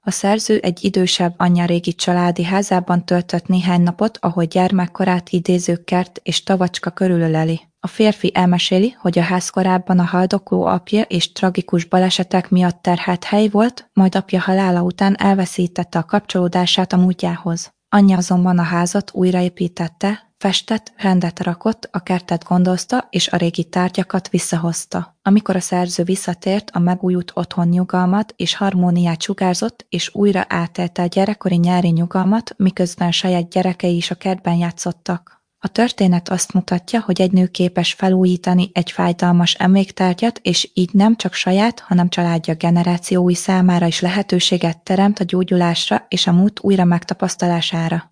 A szerző egy idősebb anyja régi családi házában töltött néhány napot, ahol gyermekkorát idéző kert és tavacska körülöleli. A férfi elmeséli, hogy a ház korábban a haldokló apja és tragikus balesetek miatt terhelt hely volt, majd apja halála után elveszítette a kapcsolódását a múltjához. Anyja azonban a házat újraépítette, festett, rendet rakott, a kertet gondozta és a régi tárgyakat visszahozta. Amikor a szerző visszatért, a megújult otthon nyugalmat és harmóniát sugárzott, és újra átélte a gyerekkori nyári nyugalmat, miközben saját gyerekei is a kertben játszottak. A történet azt mutatja, hogy egy nő képes felújítani egy fájdalmas emléktárgyat, és így nem csak saját, hanem családja generációi számára is lehetőséget teremt a gyógyulásra és a múlt újra megtapasztalására.